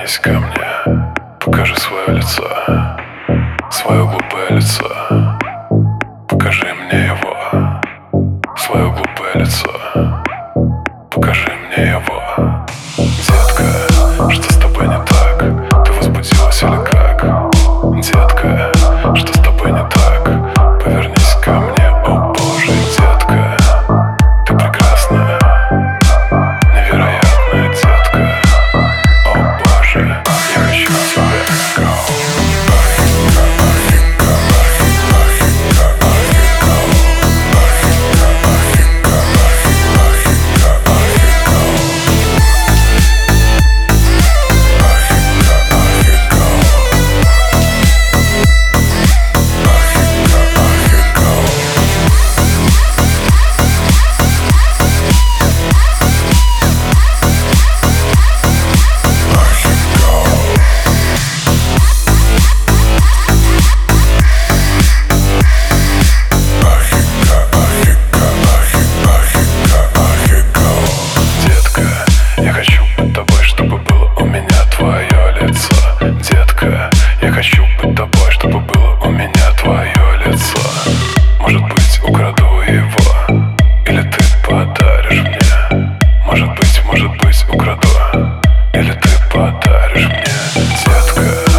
Повернись ко мне, покажи свое лицо, свое глупое лицо. Покажи мне его, свое глупое лицо. Покажи мне его. Детка, что с тобой не так? Ты возбудилась или как? Детка, что с тобой не так? Повернись ко мне, о боже, детка. Ты прекрасная, невероятная детка. О боже, я хочу тебя. Я хочу быть тобой, чтобы было у меня твое лицо. Детка, я хочу быть тобой, чтобы было у меня твое лицо. Может быть, украду его, или ты подаришь мне. Может быть, украду, или ты подаришь мне. Детка.